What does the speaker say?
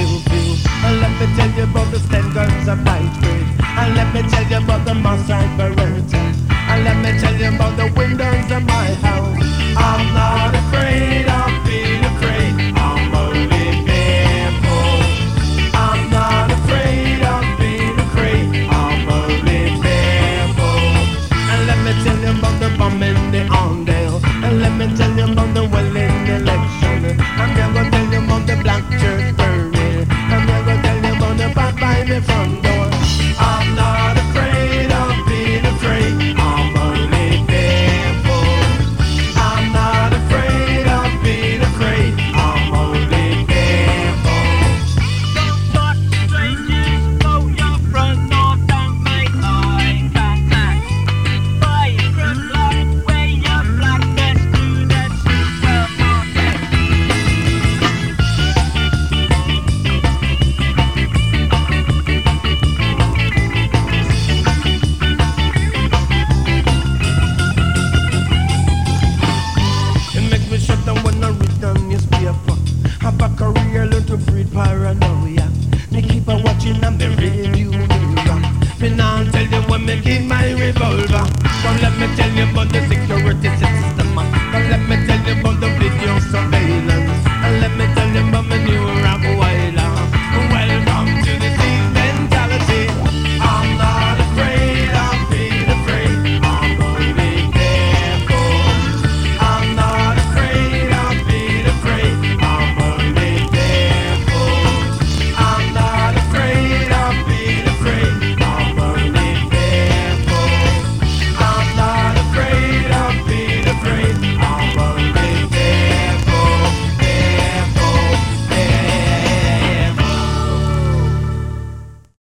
view. And let me tell you about the stand guns of night grade. And let me tell you about the Mossad Beretta. And let me tell you about the windows of my house. I'm not afraid of being afraid. I'm only fearful. I'm not afraid of being afraid. I'm only fearful. And let me tell you about the bomb in the Ondale. And let me tell you about the Welling election. I'm gonna tell you about the black church burning. I'm gonna tell you about the back by the front door. I'm not afraid of being afraid. I'm only fearful. I'm not afraid of being afraid. I'm only fearful. Don't talk to strangers, go your front door, don't make eye contact. Buy a good luck, wear your black vest to the supermarket. It makes me shut down when I read the newspaper. Have a career, learn to breed paranoia. Me keep a watching and me review mirror. Me now tell you when me keep my revolver. Come let me tell you about the